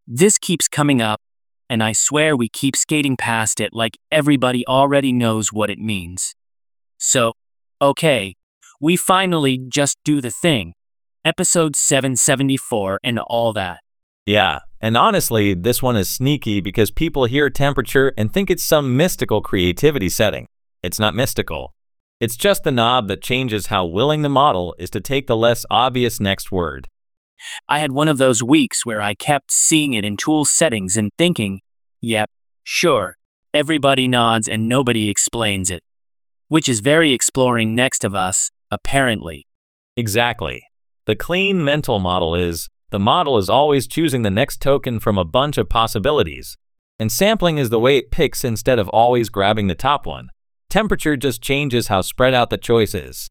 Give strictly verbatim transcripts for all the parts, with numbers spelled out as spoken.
This keeps coming up, and I swear we keep skating past it like everybody already knows what it means. So, okay, we finally just do the thing. Episode seven seventy-four and all that. Yeah, and honestly, this one is sneaky because people hear temperature and think it's some mystical creativity setting. It's not mystical. It's just the knob that changes how willing the model is to take the less obvious next word. I had one of those weeks where I kept seeing it in tool settings and thinking, yep, sure, everybody nods and nobody explains it. Which is very exploring next of us, apparently. Exactly. The clean mental model is, the model is always choosing the next token from a bunch of possibilities. And sampling is the way it picks instead of always grabbing the top one. Temperature just changes how spread out the choice is.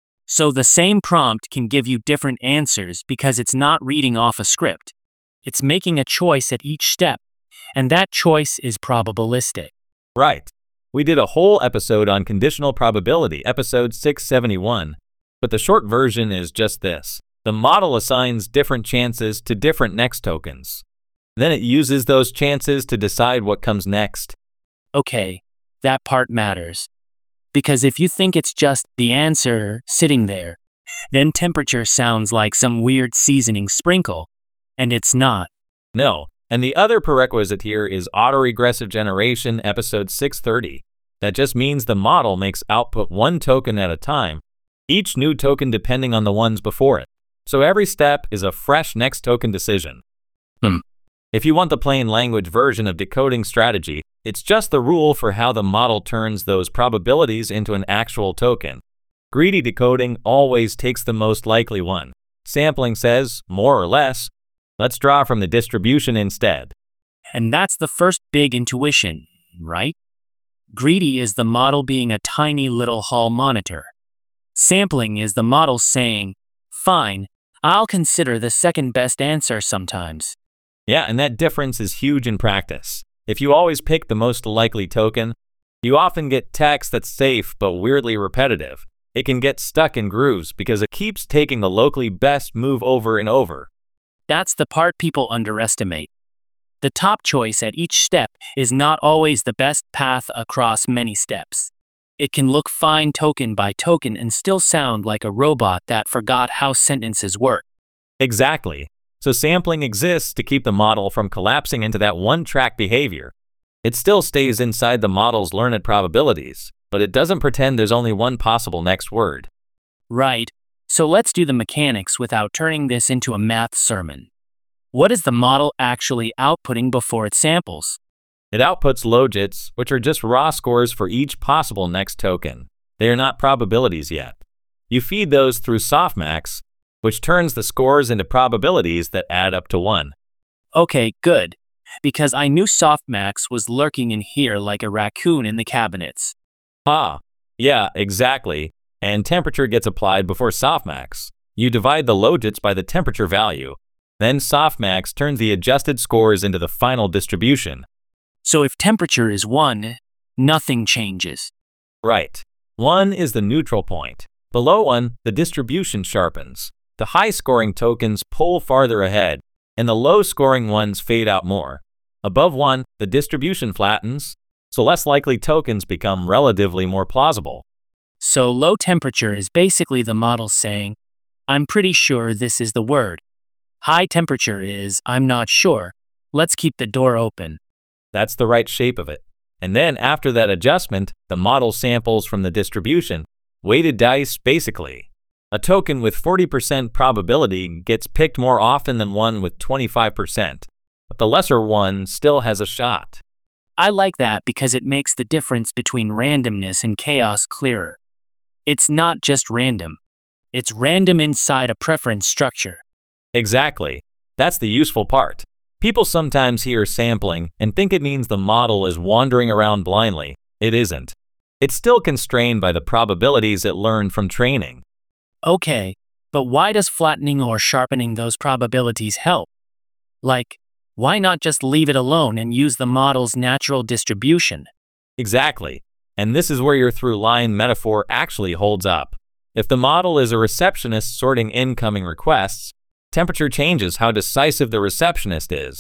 So the same prompt can give you different answers because it's not reading off a script. It's making a choice at each step, and that choice is probabilistic. Right. We did a whole episode on conditional probability, episode six seventy-one, but the short version is just this. The model assigns different chances to different next tokens. Then it uses those chances to decide what comes next. Okay, that part matters. Because if you think it's just the answer sitting there, then temperature sounds like some weird seasoning sprinkle, and it's not. No, and the other prerequisite here is autoregressive generation, episode six thirty. That just means the model makes output one token at a time, each new token depending on the ones before it. So every step is a fresh next token decision. Hmm. If you want the plain language version of decoding strategy, it's just the rule for how the model turns those probabilities into an actual token. Greedy decoding always takes the most likely one. Sampling says, more or less, let's draw from the distribution instead. And that's the first big intuition, right? Greedy is the model being a tiny little hall monitor. Sampling is the model saying, fine, I'll consider the second best answer sometimes. Yeah, and that difference is huge in practice. If you always pick the most likely token, you often get text that's safe but weirdly repetitive. It can get stuck in grooves because it keeps taking the locally best move over and over. That's the part people underestimate. The top choice at each step is not always the best path across many steps. It can look fine token by token and still sound like a robot that forgot how sentences work. Exactly. So sampling exists to keep the model from collapsing into that one-track behavior. It still stays inside the model's learned probabilities, but it doesn't pretend there's only one possible next word. Right. So let's do the mechanics without turning this into a math sermon. What is the model actually outputting before it samples? It outputs logits, which are just raw scores for each possible next token. They are not probabilities yet. You feed those through softmax, which turns the scores into probabilities that add up to one. Okay, good. Because I knew softmax was lurking in here like a raccoon in the cabinets. Ah, yeah, exactly. And temperature gets applied before softmax. You divide the logits by the temperature value. Then softmax turns the adjusted scores into the final distribution. So if temperature is one, nothing changes. Right. one is the neutral point. Below one, the distribution sharpens. The high-scoring tokens pull farther ahead, and the low-scoring ones fade out more. Above one, the distribution flattens, so less likely tokens become relatively more plausible. So low temperature is basically the model saying, I'm pretty sure this is the word. High temperature is, I'm not sure. Let's keep the door open. That's the right shape of it. And then after that adjustment, the model samples from the distribution. Weighted dice, basically. A token with forty percent probability gets picked more often than one with twenty-five percent, but the lesser one still has a shot. I like that because it makes the difference between randomness and chaos clearer. It's not just random. It's random inside a preference structure. Exactly. That's the useful part. People sometimes hear sampling and think it means the model is wandering around blindly. It isn't. It's still constrained by the probabilities it learned from training. Okay, but why does flattening or sharpening those probabilities help? Like, why not just leave it alone and use the model's natural distribution? Exactly. And this is where your through-line metaphor actually holds up. If the model is a receptionist sorting incoming requests, temperature changes how decisive the receptionist is.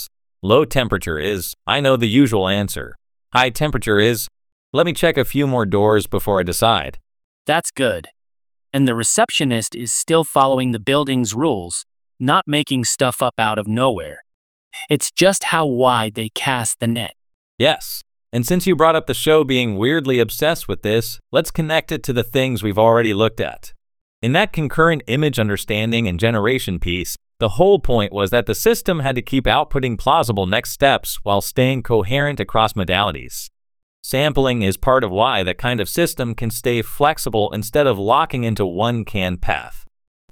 Low temperature is, I know the usual answer. High temperature is, let me check a few more doors before I decide. That's good. And the receptionist is still following the building's rules, not making stuff up out of nowhere. It's just how wide they cast the net. Yes. And since you brought up the show being weirdly obsessed with this, let's connect it to the things we've already looked at. In that concurrent image understanding and generation piece, the whole point was that the system had to keep outputting plausible next steps while staying coherent across modalities. Sampling is part of why that kind of system can stay flexible instead of locking into one canned path.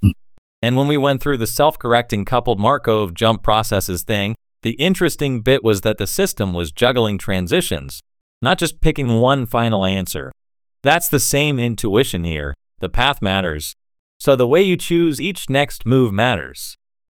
And when we went through the self-correcting coupled Markov jump processes thing, the interesting bit was that the system was juggling transitions, not just picking one final answer. That's the same intuition here. The path matters. So the way you choose each next move matters.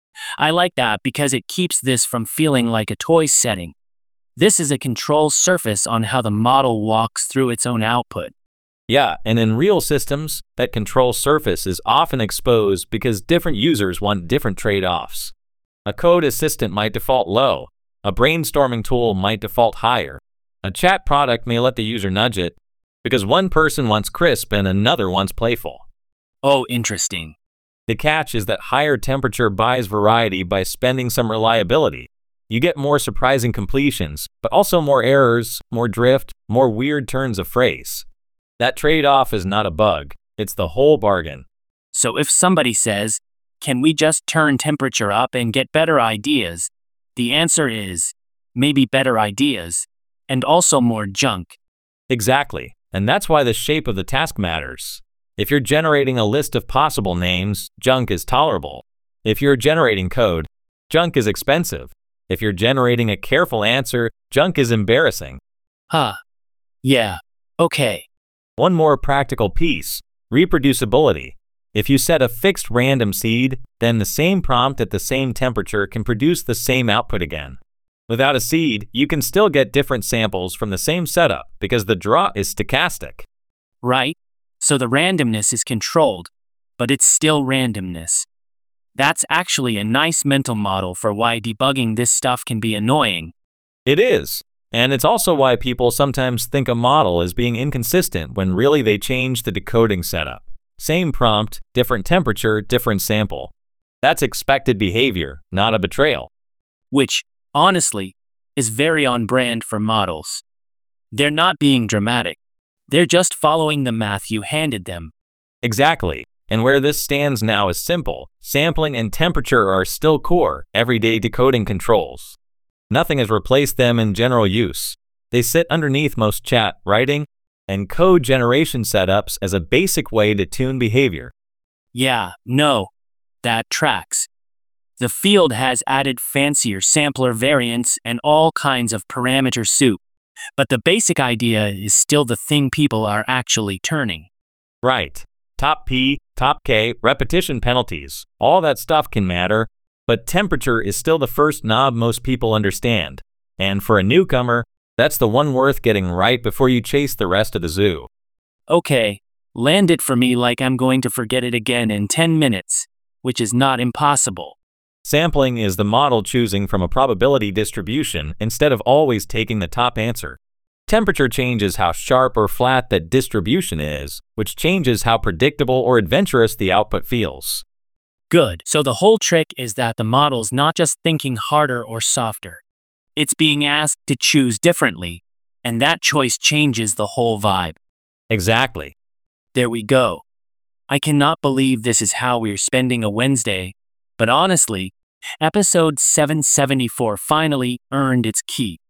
I like that because it keeps this from feeling like a toy setting. This is a control surface on how the model walks through its own output. Yeah, and in real systems, that control surface is often exposed because different users want different trade-offs. A code assistant might default low, a brainstorming tool might default higher, a chat product may let the user nudge it, because one person wants crisp and another wants playful. Oh, interesting. The catch is that higher temperature buys variety by spending some reliability. You get more surprising completions, but also more errors, more drift, more weird turns of phrase. That trade-off is not a bug, it's the whole bargain. So if somebody says, can we just turn temperature up and get better ideas? The answer is, maybe better ideas, and also more junk. Exactly, and that's why the shape of the task matters. If you're generating a list of possible names, junk is tolerable. If you're generating code, junk is expensive. If you're generating a careful answer, junk is embarrassing. Huh. Yeah. Okay. One more practical piece, reproducibility. If you set a fixed random seed, then the same prompt at the same temperature can produce the same output again. Without a seed, you can still get different samples from the same setup because the draw is stochastic. Right. So the randomness is controlled, but it's still randomness. That's actually a nice mental model for why debugging this stuff can be annoying. It is. And it's also why people sometimes think a model is being inconsistent when really they change the decoding setup. Same prompt, different temperature, different sample. That's expected behavior, not a betrayal. Which, honestly, is very on brand for models. They're not being dramatic. They're just following the math you handed them. Exactly. And where this stands now is simple. Sampling and temperature are still core, everyday decoding controls. Nothing has replaced them in general use. They sit underneath most chat, writing, and code generation setups as a basic way to tune behavior. Yeah, no, that tracks. The field has added fancier sampler variants and all kinds of parameter soup, but the basic idea is still the thing people are actually turning. Right. Top P, top K, repetition penalties, all that stuff can matter, but temperature is still the first knob most people understand. And for a newcomer, that's the one worth getting right before you chase the rest of the zoo. Okay, land it for me like I'm going to forget it again in ten minutes, which is not impossible. Sampling is the model choosing from a probability distribution instead of always taking the top answer. Temperature changes how sharp or flat that distribution is, which changes how predictable or adventurous the output feels. Good. So the whole trick is that the model's not just thinking harder or softer. It's being asked to choose differently, and that choice changes the whole vibe. Exactly. There we go. I cannot believe this is how we're spending a Wednesday, but honestly, episode seven seventy-four finally earned its keep.